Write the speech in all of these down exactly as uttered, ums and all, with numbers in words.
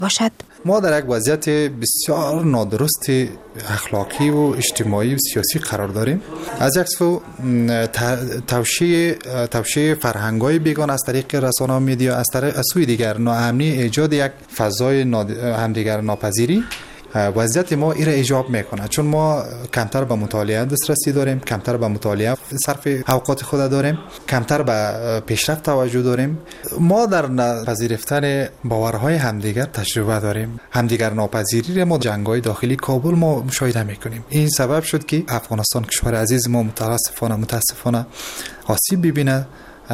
باشد. ما در یک وضعیت بسیار نادرست اخلاقی و اجتماعی و سیاسی قرار داریم. از یک سو توشیع توشیع فرهنگ‌های بیگانه از طریق رسانه‌ها و میدیا، از طریق از سوی دیگر ناامنی، ایجاد یک فضای همدیگر ناپذیری وضعیت ما ایره ایجاب میکنه، چون ما کمتر به مطالعه دسترسی داریم، کمتر به مطالعه صرف اوقات خود داریم، کمتر به پیشرفت توجه داریم. ما در پذیرفتن باورهای همدیگر تجربه داریم. همدیگر ناپذیری را ما جنگ‌های داخلی کابل ما مشاهده میکنیم. این سبب شد که افغانستان کشور عزیز ما متاسفانه متاسفانه آسیب ببینه،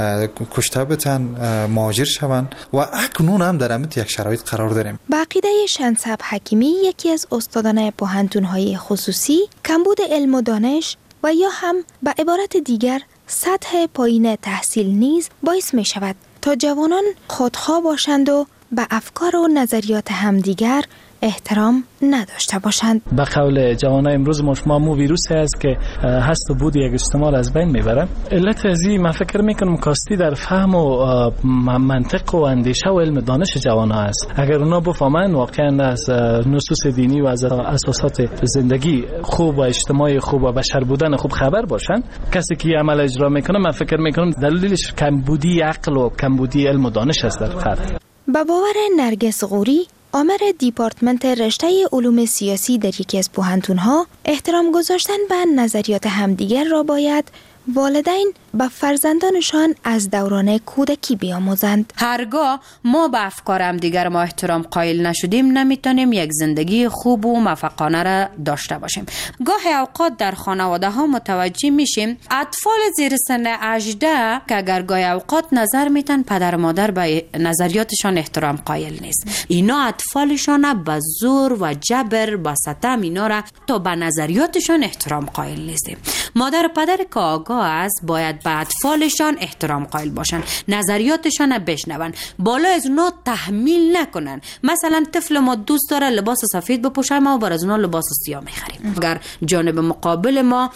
کشته بتن، مهاجر شوند و اکنون هم در همین یک شرایط قرار داریم. به عقیده شنصب حکیمی، یکی از استادان پوهنتون‌های خصوصی، کمبود علم و دانش و یا هم به عبارت دیگر سطح پایین تحصیل نیز باعث می شود تا جوانان خودخواه باشند و به افکار و نظریات همدیگر احترام نداشته باشند. به قول جوانای امروز ما مو ویروسی است که هست و بود یک اجتماع از بین میبره. علت ازی من فکر میکنم کاستی در فهم و منطق و اندیشه و علم دانش جوانها است. اگر اونا بفهمن واقعا از نصوص دینی و از اساسات زندگی خوب و اجتماعی خوب و بشر بودن خوب خبر باشن، کسی که عمل اجرا میکنه من فکر میکنم دلیلش کمبودی عقل و کمبودی علم و دانش است در فرد. با باور نرگس غوری، آمر دیپارتمنت رشته علوم سیاسی در یکی از پوهنتون‌ها، احترام گذاشتن به نظریات همدیگر را باید والدین به فرزندانشان از دوران کودکی بیاموزند. هرگاه ما به افکار همدیگر ما احترام قائل نشدیم، نمیتونیم یک زندگی خوب و موفقانه را داشته باشیم. گاهی اوقات در خانواده ها متوجه میشیم اطفال زیر سن هجده که اگر گاهی اوقات نظر میتن پدر و مادر به نظریاتشان احترام قائل نیست، اینا اطفالشان به زور و جبر با ستم اینا را تا به نظریاتشان احترام قائل نیستیم. مادر و پدر که آگاه است باید به اطفالشان احترام قائل باشن، نظریاتشان بشنون، بالا از اونا تحمیل نکنن. مثلا طفل ما دوست داره لباس سفید بپوشه، ما بر از اونا لباس سیاه میخریم. اگر جانب مقابل ما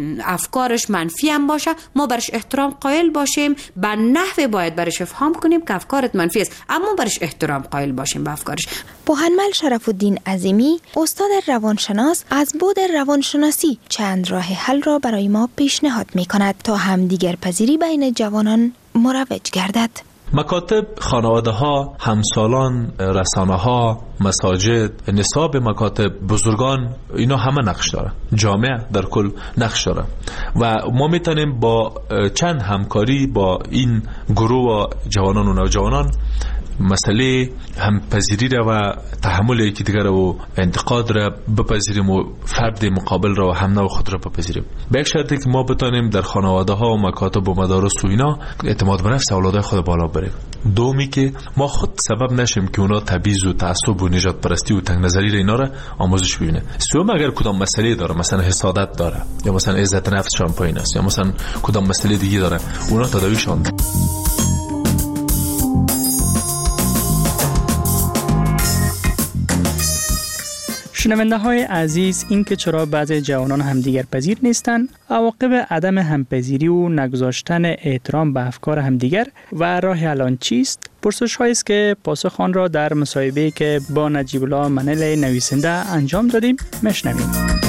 افکارش منفی هم باشه، ما برش احترام قائل باشیم، به نحوی باید برش افهام کنیم که افکارت منفی است، اما برش احترام قائل باشیم به افکارش. پوهنمل شرف الدین عظیمی، استاد روانشناس، از بود روانشناسی چند راه حل را برای ما پیشنهاد می‌کند تا همدیگر پذیری بین جوانان مروج گردد. مکاتب، خانواده ها، همسالان، رسانه ها، مساجد، نصاب مکاتب، بزرگان، اینا همه نقش داره. جامعه در کل نقش داره و ما میتونیم با چند همکاری با این گروه و جوانان و نوجوانان مسئله همپذیری را و تحمل یکی دیگر و انتقاد را بپذیریم و فرد مقابل را و هم نوع خود را بپذیریم. به یک شرطی که ما بتانیم در خانواده ها و مکاتب و مدارس و اینا اعتماد به نفس اولادای خود بالا بریم. دومی که ما خود سبب نشیم که اونا تبعیض و تعصب و نجات پرستی و تنگ نظری را اینا را آموزش ببینه. سوم اگر کدام مسئله داره، مثلا حسادت داره یا مثلا عزت نفسشان پایین است یا مثلا کدام مسئله دیگه داره، اونا تداویشان. شنونده های عزیز، این که چرا بعضی جوانان همدیگر پذیر نیستند، عواقب عدم همپذیری و نگذاشتن احترام به افکار همدیگر و راه حل آن چیست؟ پرسش هایی است که پاسخ آن را در مصاحبه‌ای که با نجیب الله منل نویسنده انجام دادیم میشنویم.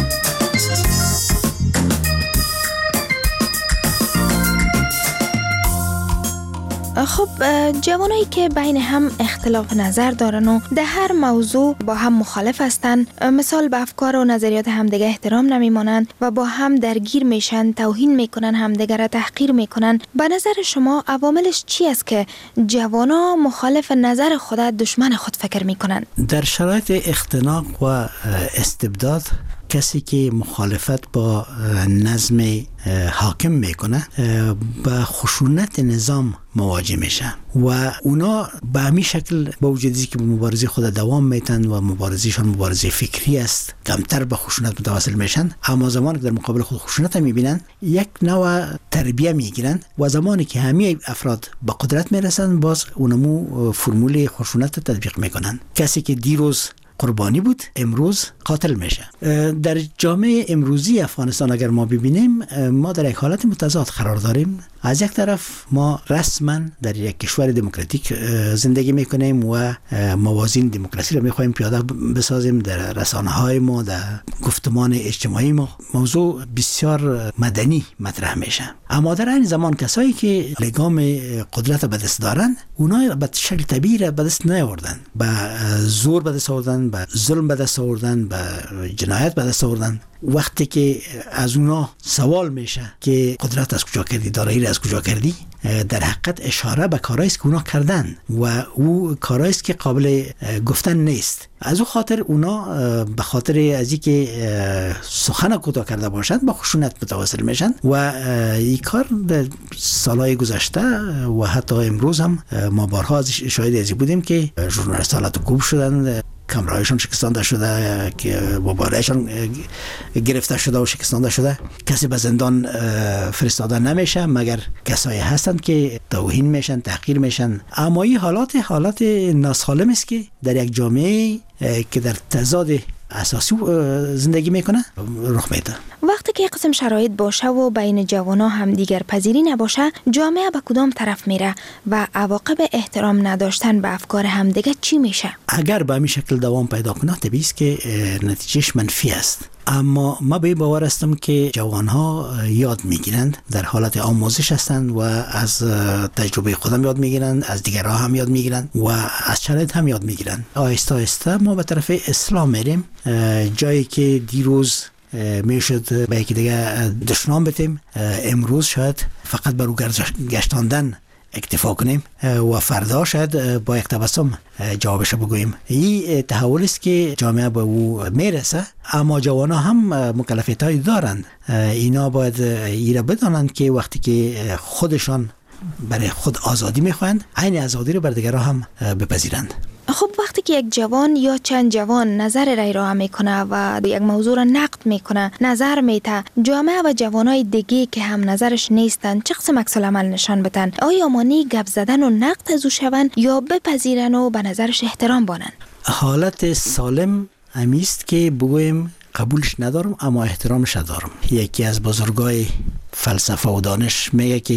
خب جوانایی که بین هم اختلاف نظر دارن و در هر موضوع با هم مخالف هستن، مثال به افکار و نظریات همدیگه احترام نمیمانند و با هم درگیر میشن، توهین میکنن، همدیگه را تحقیر میکنن، به نظر شما عواملش چی است که جوانا مخالف نظر خود دشمن خود فکر میکنن؟ در شرایط اختناق و استبداد کسی که مخالفت با نظم حاکم میکنه با خشونت نظام مواجه میشن و اونا به همین شکل با وجودی که مبارزه خود دوام میتن و مبارزهشان مبارزه فکری است، کمتر به خشونت متوسل میشن، اما زمانی که در مقابل خود خشونت میبینن یک نوع تربیه میگیرن و زمانی که همه افراد به قدرت میرسن باز اونمو فرمول خشونت تطبیق میکنن. کسی که دیروز قربانی بود امروز قاتل میشه. در جامعه امروزی افغانستان اگر ما ببینیم ما در یک حالت متضاد قرار داریم. از یک طرف ما رسما در یک کشور دموکراتیک زندگی میکنیم و موازین دموکراسی را میخوایم پیاده بسازیم در رسانه‌های ما، در گفتمان اجتماعی ما موضوع بسیار مدنی مطرح میشه. اما در این زمان کسایی که لگام قدرت به دست دارن اونا به شکل طبیعی را به دست نیاوردن، به زور به دست آوردن، به ظلم به دست آوردن، به جنایت به دست آوردن. وقتی که از اونا سوال میشه که قدرت از کجا کردی، دارایی از کجا کردی، در حقیقت اشاره به کارهایی است که اونا کردن و او کارهایی است که قابل گفتن نیست. از او خاطر اونا به خاطر از اینکه سخن کوتاه کرده باشند با خشونت متواصل میشن و این کار در سالهای گذشته و حتی امروز هم ما بارها شاهد ازی بودیم که ژورنالیست حالت کوب شدن، کامرایشان شکستانده شده، که موبایلشان گرفته شده و شکستانده شده. کسی به زندان فرستاده نمیشه مگر کسایی هستند که توهین میشن، تحقیر میشن. اما این حالات حالات ناسالم است که در یک جامعه که در تضاد اساسی زندگی میکنه رخ میده. وقتی که قسم شرایط باشه و بین جوانا هم دیگر پذیری نباشه، جامعه به کدام طرف میره و عواقب احترام نداشتن به افکار همدیگه چی میشه؟ اگر به همین شکل دوام پیدا کنه طبیعی است که نتیجهش منفی است. اما ما به باور هستم که جوانها یاد میگیرند، در حالت آموزش هستند و از تجربه خودم یاد میگیرند، از دیگرها هم یاد میگیرند و از شرایط هم یاد میگیرند. آهسته آهسته ما به طرف اسلام میریم، جایی که دیروز میشد به یکی دیگه دشنام بتیم، امروز شاید فقط بر او گشتاندن اکتفا کنیم و فردا شاید با یک تبسم جوابش بگوییم. این تحول است که جامعه به او میرسه، اما جوانا هم مکلفیت‌هایی دارند. اینا باید اینا بدانند که وقتی که خودشان برای خود آزادی میخواهند، عین آزادی رو بر دیگران هم بپذیرند. خب وقتی که یک جوان یا چند جوان نظر رای را میکنه و یک موضوع را نقد میکنه، نظر میته، جامعه و جوانای دیگه که هم نظرش نیستن چه قسم عکس العمل نشان بدن؟ آیا مانی گپ زدن و نقد از او شون یا بپذیرن و به نظرش احترام بانن؟ حالت سالم همیست که بگویم قبولش ندارم اما احترامش دارم. یکی از بزرگای فلسفه و دانش میگه که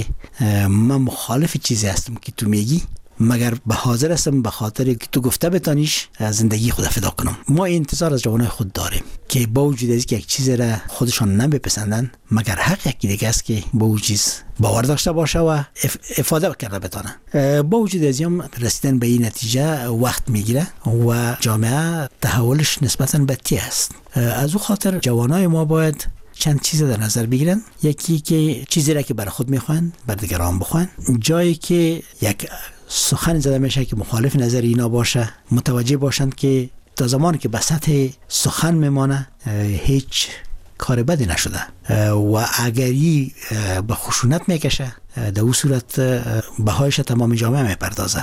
من مخالف چیزی هستم که تو میگی، مگر به حاضر هستم به خاطر که تو گفته بتانیش زندگی خود فدا کنم. ما انتظار از جوانای خود داریم که با وجود از که یک چیز را خودشان نمیپسندن، مگر حق یکی دیگه است که با اون چیز باور داشته باشه و افاده کرده بتانه. با وجود از هم رسیدن به این نتیجه وقت میگیره و جامعه تحولش نسبتاً بدی است. از او خاطر جوانای ما باید چند چیز در نظر بگیرن. یکی که چیزی را که برای خود میخوان بر دیگران بخوان، جایی که یک سخن زده میشه که مخالف نظر اینا باشه متوجه باشند که تا زمانی که به سطح سخن میمانه هیچ کار بدی نشده و اگری به خشونت میکشه در اون صورت بهایش تمام جامعه میپردازه.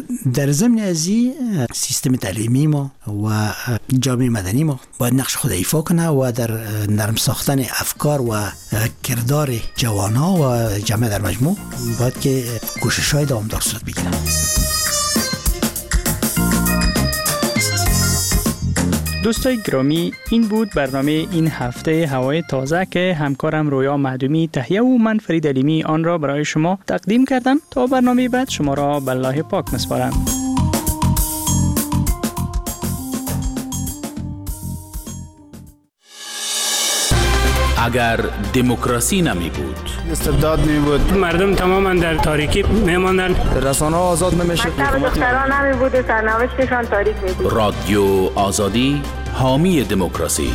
در ضمن ازی سیستم تعلیمی ما و جامعه مدنی ما باید نقش خود ایفا کنه و در نرم ساختن افکار و کردار جوانها و جامعه در مجموع باید که کوشش‌های دوامدار صورت بگیره. دوستای گرامی، این بود برنامه این هفته هوای تازه که همکارم رویا معدومی تهیه و من فرید علیمی آن را برای شما تقدیم کردم. تا برنامه بعد شما را به الله پاک می‌سپارم. اگر دموکراسی نمی بود، استبداد می بود، مردم تماما در تاریکی می ماندن، رسانه ها آزاد نمی شد، دختران نمی بود، سرنوشتشان تاریک می بود. رادیو آزادی حامی دموکراسی.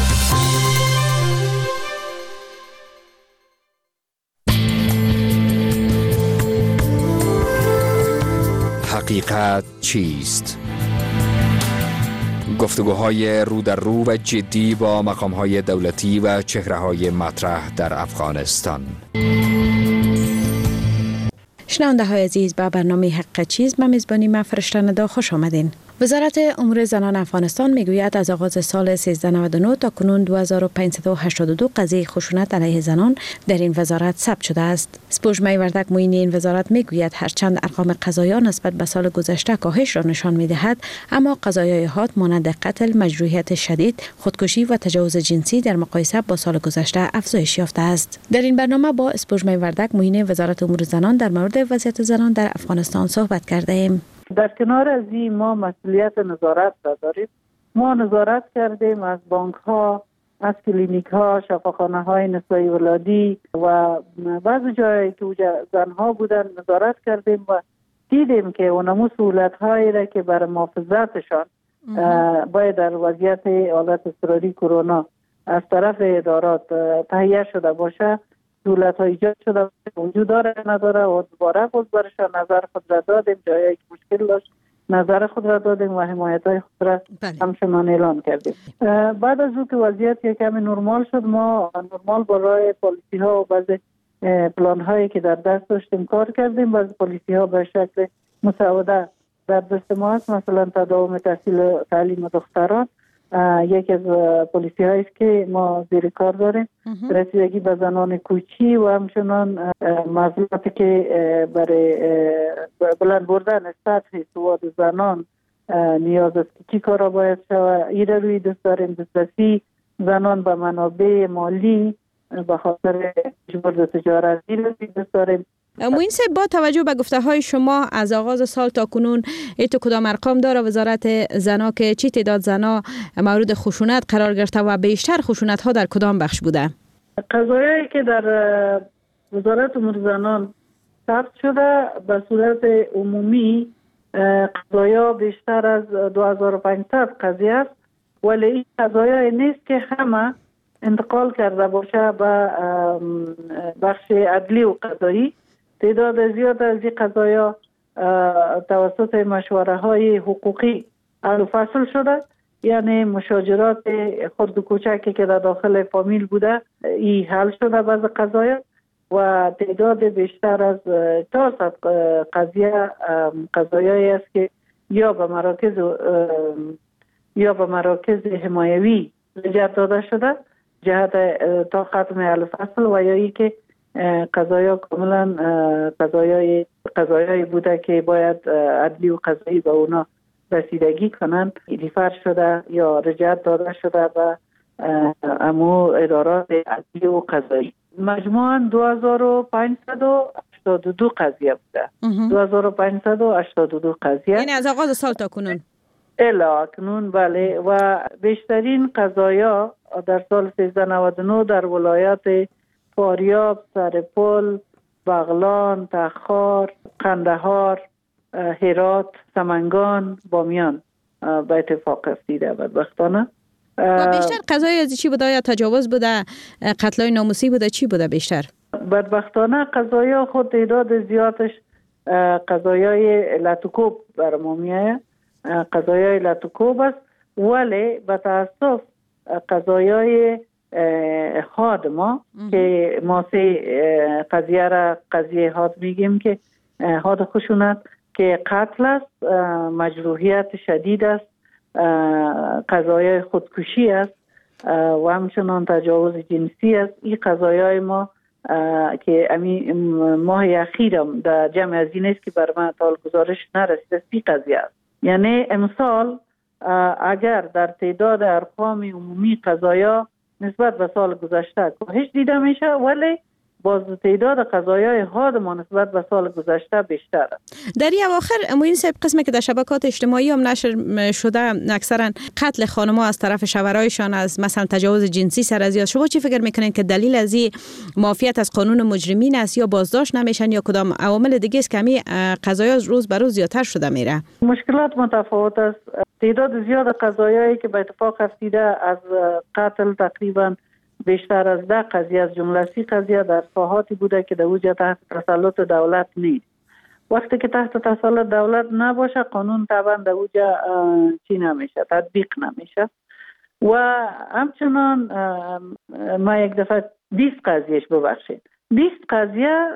حقیقت چیست؟ گفتگوهای رو در رو و جدی با مقام‌های دولتی و چهره‌های مطرح در افغانستان. شنونده های عزیز، به برنامه حقیقت چیست به میزبانی من فرشته ندا خوش آمدین. وزارت امور زنان افغانستان میگوید از آغاز سال سیزده نود و نه تا کنون دو هزار و پانصد و هشتاد و دو قضیه خشونت علیه زنان در این وزارت ثبت شده است. سپوږمۍ وردک معین این وزارت میگوید هرچند ارقام قضایا نسبت به سال گذشته کاهش را نشان میدهد، اما قضایای حاد مانند قتل، مجروحیت شدید، خودکشی و تجاوز جنسی در مقایسه با سال گذشته افزایش یافته است. در این برنامه با سپوږمۍ وردک معین وزارت امور زنان در مورد وضعیت زنان در افغانستان صحبت کرده ایم. در کنار از این ما مسئولیت نظارت را داریم. ما نظارت کردیم از بانک ها، از کلینیک ها، شفاخانه های نسایی ولادی و بعضی جایی که زن ها بودن نظارت کردیم و دیدیم که اونمو سهولت هایی را که برای محافظتشان باید در وضعیت حالت اضطراری کرونا از طرف ادارات تهیه شده باشه، دولت ها ایجاد شده وجود داره نداره و دوباره خود برشان نظر خود را دادیم، جایی که مشکل داشت نظر خود را دادیم و حمایت های خود را همچنان اعلان کردیم. بعد از او که وضعیت یک کمی نرمال شد، ما نرمال برای پالیسی ها و بعضی پلان هایی که در دست داشتیم کار کردیم. بعضی پالیسی ها به شکل مساعده در دست ما است، مثلا تداوم تحصیل تعلیم دختران یکی از پالیسی هایی است که ما زیر کار داریم. رسیدگی به زنان کوچی و همچنان موضوعاتی که برای بلند بردن سطح سواد زنان نیاز است که چی کارا باید شود، این روی دست داریم. دسترسی زنان به منابع مالی به خاطر جبران تجارت این روی دست داریم. معین صاحب، با توجه به گفته های شما از آغاز سال تا کنون ایتو کدام ارقام داره وزارت زنا که چی تعداد زنا مورد خشونت قرار گرفته و بیشتر خشونت ها در کدام بخش بوده؟ قضایایی که در وزارت امور زنان ثبت شده به صورت عمومی قضایا بیشتر از دو هزار و پانصد قضیه است، ولی این قضایایی نیست که همه انتقال کرده باشه به بخش عدلی و قضایی. تعداد زیاد از این قضایا توسط مشوره های حقوقی حل و فصل شده، یعنی مشاجرات خرد و کوچکی که در داخل فامیل بوده این حل شده بعض قضایا و تعداد بیشتر از چهارصد قضیه قضایایی است که یا به مراکز یا به مراکز حمایوی رجعت داده شده جهت تا ختم حل و فصل و یا ای که قضایا کاملا قضایای قضایایی بوده که باید عدلی و قضایی به اونا رسیدگی کنن دیفر شده یا رجعت داده شده به امو ادارات عدلی و قضایی. مجموعاً دو هزار و پانصد و هشتاد و دو قضیه بوده. دو هزار و پانصد و هشتاد و دو قضیه، یعنی از آغاز سال تا کنون الی اکنون. بله، و بیشترین قضایا در سال سیزده نود و نه در ولایات فاریاب، سرپل، بغلان، تخار، قندهار، هرات، سمنگان، بامیان به اتفاق افتیده بدبختانه. و بیشتر قضایی از چی بوده؟ یا تجاوز بوده، قتلای ناموسی بوده، چی بوده بیشتر؟ بدبختانه قضایا خود تعداد زیادش قضایای لطوکوب برما میایه، قضایای لطوکوب است، ولی به تاسف قضایای حاد ما که ما سه قضیه را قضیه حاد میگیم که حاد خشونت که قتل است، مجروحیت شدید است، قضایای خودکشی است و همچنان تجاوز جنسی است. این قضایای ما که امی ماه اخیر در جمع از این است که بر من تا گزارش نرسیده سی قضیه است. یعنی امسال اگر در تعداد ارقام عمومی قضایا نسبت به سال گذشته کاهش دیده میشه، ولی باز تعداد قضایای حاد ما نسبت به سال گذشته بیشتر است. در این اواخر معین صاحب قسمی که در شبکات اجتماعی هم نشر شده اکثرا قتل خانم‌ها از طرف شوهرایشان، از مثلا تجاوز جنسی سر از یا شما چی فکر میکنین که دلیل از این معافیت از قانون مجرمین است یا بازداشت نمیشن یا کدام عوامل دیگه است که می قضایا روز به روز زیادتر شده میره؟ مشکلات متفاوت است. تعداد زیاد قضایایی که به اتفاق افتیده از قتل تقریبا بیشتر از ده قضیه از جمله سی قضیه در ساحاتی بوده که در اوجه تحت تسلط دولت نیست. وقتی که تحت تسلط دولت نباشه قانون طبعا در اوجه چی نمیشه، تطبیق نمیشه. و همچنان ما یک دفعه بیست قضیهش ببخشید بیست قضیه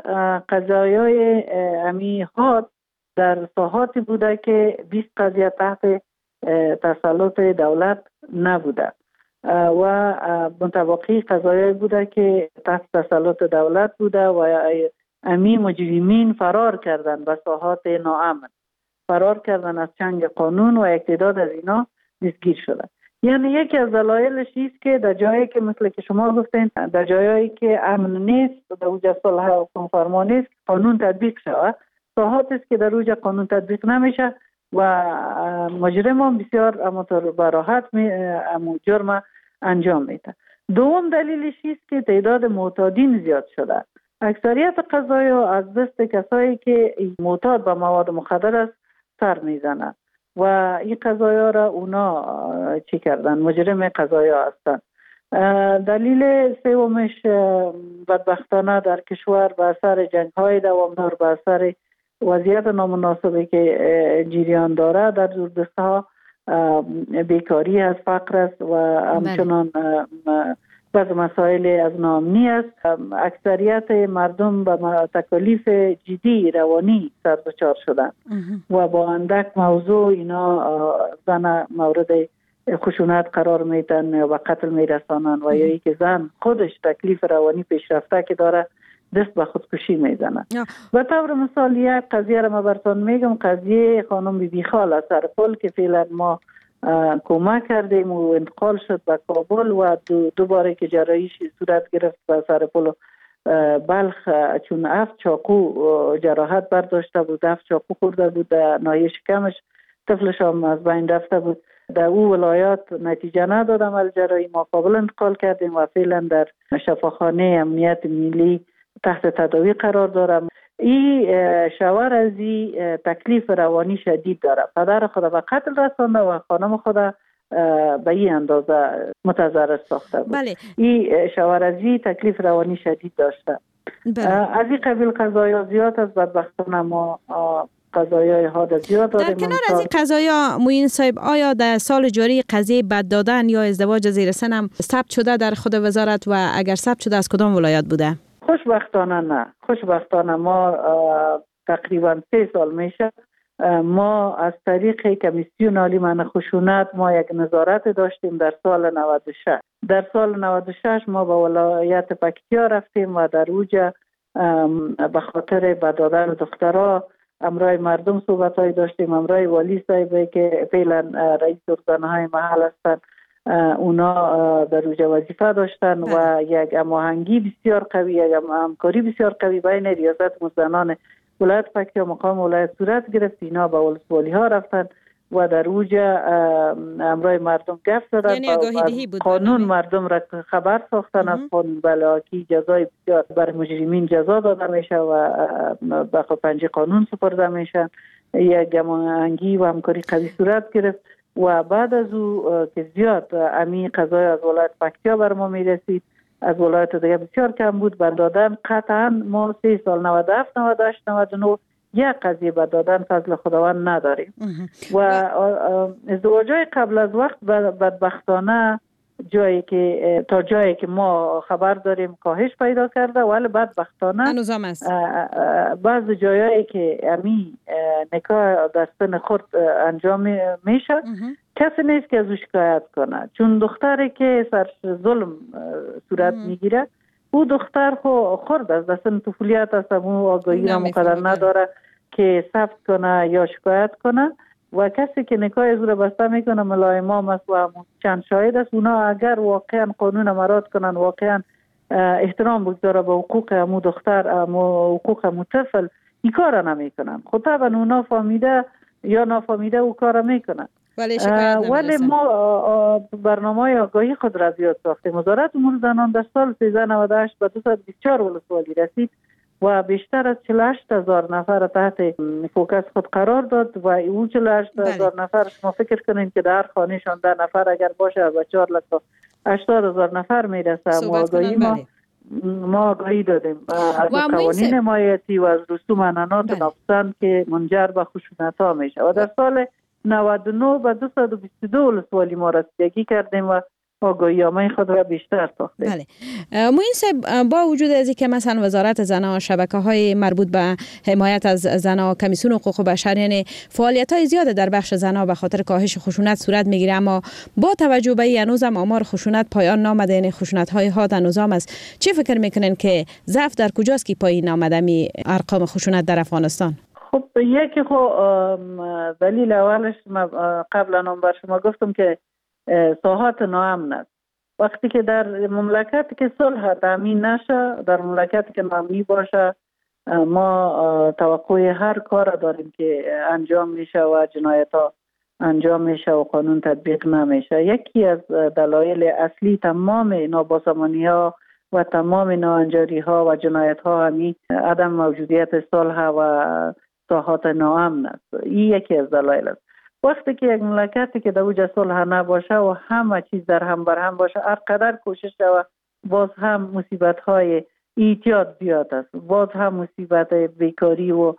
قضایای امی حاد در ساحاتی بوده که بیست قضیه تحت تسلط دولت نبوده و متوقع قضایی بوده که تحت تسلط دولت بوده و امی مجرمین فرار کردن به ساحات ناامن، فرار کردن از چنگ قانون و یک تعداد از اینا دستگیر شدن. یعنی یکی از دلایلش است که در جایی که مثل که شما گفتین در جایی که امن نیست، در اوج صلح و حکومت‌فرما نیست، قانون تطبیق شود. ساحات است که در اوج قانون تطبیق نمیشه و مجرم هم بسیار امطور براحت می امو جرم انجام میده. دوم دلیلش است که تعداد معتادین زیاد شده. اکثریت قضایا از دست کسایی که معتاد به مواد مخدر است سر میزنند و این قضایا را اونا چی کردن؟ مجرم قضایا هستن. دلیل سومش بدبختانه در کشور به اثر جنگ های دوامدار، به اثر وضعیت نامناسبی که جریان داره در دوردسته ها، بیکاری است، فقر است و همچنان بعض مسائل از ناامنی است. اکثریت مردم به تکالیف جدی روانی سر دچار شدن و با اندک موضوع اینا زن مورد خشونت قرار میدن و قتل میرسانن و یا ای که زن خودش تکلیف روانی پیشرفته که داره دست به خودکشی میزنه. به طور مثال یک قضیه را ما براتون میگم، قضیه خانم بی بی خال از سرپل که فعلا ما کمک کردیم و انتقال شد به کابل و دو, دو باره که جراحیش صورت گرفت به سرپل بلخ، چون افت چاقو جراحت برداشته بود، افت چاقو خورده بود در ناحیه شکمش، طفلش هم از بین رفته بود. در او ولایات نتیجه نداد عمل جراحی، ما کابل انتقال کردیم و فعلا در شفاخانه امنیت ملی تحت تداوی قرار دارم. این شوهر از این تکلیف روانی شدید داره، پدر خود به قتل رسانده و خانم خود به این اندازه متضرر ساخته بود. بله. این شوهر از این تکلیف روانی شدید داشته. بله. از این قبیل قضایا زیاد از بدبختانه ما قضایای حاد زیاد داریم. در کنار از این قضایا موین صاحب، آیا در سال جاری قضیه بد دادن یا ازدواج زیر سن هم ثبت شده در خود وزارت و اگر ثبت شده از کدام ولایت بوده؟ خوشبختانه نه. خوشبختانه ما تقریبا سه سال میشه ما از طریق کمیسیون عالی منع خشونت ما یک نظارت داشتیم در سال نود و شش. در سال نود و شش ما به ولایت پکتیا رفتیم و در اوجه به خاطر بد دادن دخترها امرای مردم صحبت‌های داشتیم، امرای والی صاحبه که فعلا رئیس ارگان‌های محل هستند، اونا در اوج وظیفه داشتن و یک هماهنگی بسیار قوی، یک همکاری بسیار قوی بین ریاست مزدنان ولایت پکتیا مقام ولایت صورت گرفت. اینا به ولسوالی ها رفتن و در اوج امرای مردم گفت زدن، یعنی آگاهی بود قانون بله. مردم را خبر ساختن از قانون بلاکی جزای بسیار بر مجرمین جزا داده میشه و به پنجه قانون سپرده میشن. یک هماهنگی و همکاری قوی صورت گرفت و بعد از او که زیاد امی قضای از ولایت پکتیا بر ما میرسید، از ولایت دیگه بسیار کم بود بر دادن. قطعا ما سه سال نود و هفت نود و هشت نود و نه یک قضیه بر دادن فضل خداوند نداریم و ازدواجای قبل از وقت بدبختانه جایی که تا جایی که ما خبر داریم کاهش پیدا کرده، ولی بدبختانه هنوزم است بعض جایی که امی نکاح در سن خرد انجام میشه کسی نیست که از او شکایت کنه، چون دختری که سر ظلم صورت میگیره او دختر خو خرد از سن طفولیت است، او آگاهی را مقدر نداره که ثبت کنه یا شکایت کنه و کسی که نکاح از او را بسته میکنه ملا امام است و چند شاهد است. اونا اگر واقعا قانون مراد کنن، واقعا احترام بگذاره به حقوق امو دختر، امو حقوق امو طفل، این کار نمیکنن. خب طبعا اونا فهمیده یا نفهمیده او کار میکنن، ولی ما برنامه آگاهی خود را زیاد ساختیم. وزارت امور زنان در سال سیزده نود و هشت به دویست و بیست و چهار ولسوالی رسید و بیشتر از چهل و هشت هزار نفر تحت فوکس خود قرار داد و او چهل و هشت هزار نفر شما فکر کنین که در خانهشان ده نفر اگر باشه به چهار لک و هشتاد هزار نفر میرسه. ما آگاهی ما ما آگاهی دادیم از قوانین حمایتی و از رسوم عنعنات ناپسند که منجر به خشونت ها میشه و در سال نود و نه به دویست و بیست و دو ولسوالی ما رسیدگی کردیم و آگاهی‌نامه خود را بیشتر ساختیم. بله. معین صاحب، با وجود از اینکه مثلا وزارت زنان و شبکه‌های مربوط به حمایت از زنان و کمیسیون حقوق بشر یعنی فعالیت‌های زیاد در بخش زنان به خاطر کاهش خشونت صورت می‌گیره، اما با توجه به این هنوز هم آمار خشونت پایان نامده، یعنی خشونت‌های حاد هنوزام است. چه فکر می‌کنین که ضعف در کجاست که پایین نامده می ارقام خشونت در افغانستان؟ خب یکی خو دلیل اولش قبلا هم بر شما گفتم که ساحات ناامن است. وقتی که در مملکتی که صلح تامین نشه، در مملکتی که ناامنی باشه، ما توقع هر کار داریم که انجام میشه و جنایت ها انجام میشه و قانون تطبیق نمیشه. یکی از دلایل اصلی تمام نابسامانی ها و تمام ناانجاری ها و جنایت ها همین عدم موجودیت صلح و ساحات ناامن است. این یکی از دلایل است. وقتی که یک مملکتی که در اوج صلح نباشه و همه چیز در هم بر هم باشه، هر قدر کوشش و باز هم مصیبت های ایجاد زیاد است، باز هم مصیبت بیکاری و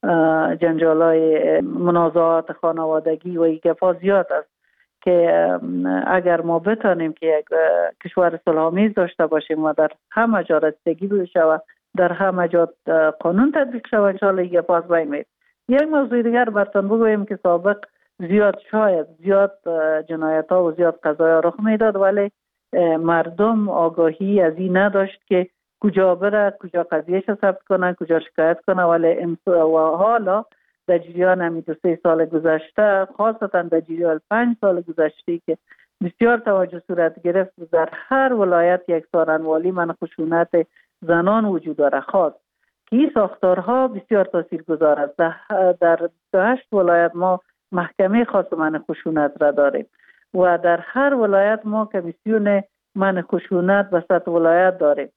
جنجال های منازعات خانوادگی و ایگفا زیاد است که اگر ما بتانیم که یک کشور صلح‌آمیز داشته باشیم و در همه جا رسیدگی بشه و در همه جا قانون تطبیق شود، انشاءالله ایگفا از بین میره. یک موضوع دیگر براتون بگویم که سابق زیاد شاید زیاد جنایت ها و زیاد قضایا رخ میداد، ولی مردم آگاهی از این نداشت که کجا بره، کجا قضیهش ثبت کنه، کجا شکایت کنه. ولی و حالا در جریان همین دو سه سال گذشته، خاصتا در جریان پنج سال گذشته که بسیار توجه صورت گرفت، در هر ولایت یک سارنوالی من خشونت زنان وجود داره خاص که این ساختارها بسیار تاثیرگذار است. در هشت ولایت ما محکمه خاص من خشونت را داریم و در هر ولایت ما کمیسیون من خشونت به سطح ولایت داریم.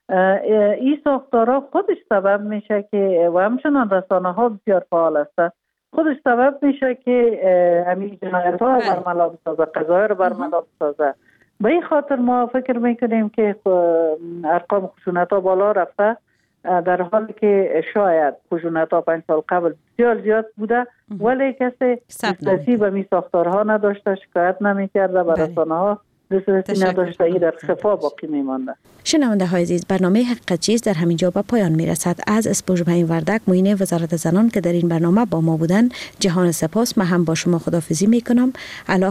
این ساختارها خودش سبب میشه که و همچنان رسانه ها بسیار فعال هستند، خودش سبب میشه که همین جنایت ها برملا بسازه، قضایا رو برملا بسازه. به این خاطر ما فکر میکنیم که ارقام خشونت ها بالا رفته، در حالی که شاید خشونت ها پنج سال قبل بسیار زیاد بوده ولی کسی دستی به می ساختارها نداشته، شکایت نمی کرده، به رسانه ها دسترسی نداشته، این در خفا باقی می مانده. شنونده های عزیز، برنامه حقیقت چیست در همینجا به پایان می رسد. از اسپوژمه وردک معین وزارت زنان که در این برنامه با ما بودن جهان سپاس. من هم با شما خداحافظی می کنم.